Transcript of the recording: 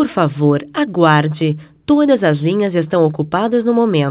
Por favor, aguarde. Todas as linhas estão ocupadas no momento.